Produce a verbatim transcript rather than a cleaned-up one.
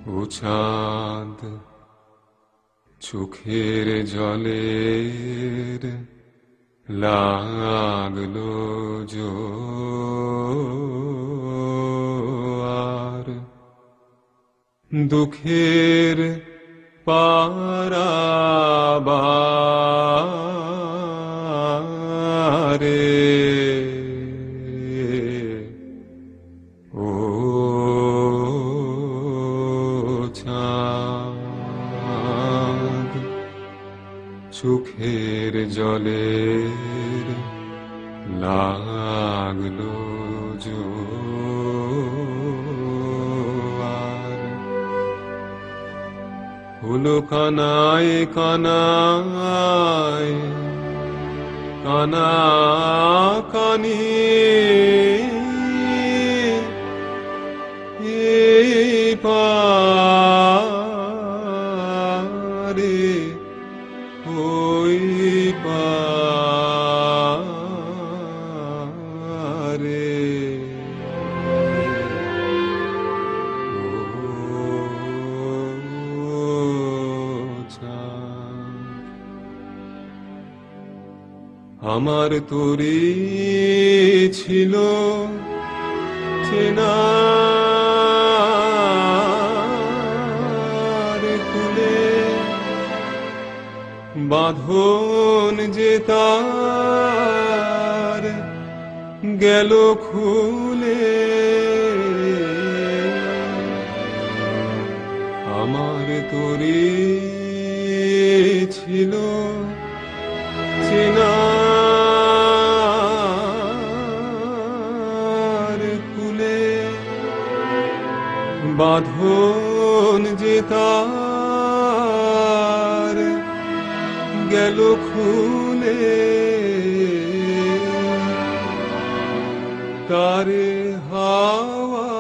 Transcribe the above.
ও চাঁদ চোখের জলের লাগলো জোয়ার, দুঃখের পারাবারে ও চাঁদ চোখের জলের লাগলো জোয়ার, হলো কানায় কানায় কানা কানি এই পারে ওই পারে ও চাঁদ, আমার তোরে ছিল চেনার কুলে, বাঁধন যে তার গেল খুলে, আমার তোরে ছিল চেনার কুলে, বাঁধন যে তার গেল খুলে, তারে হাওয়া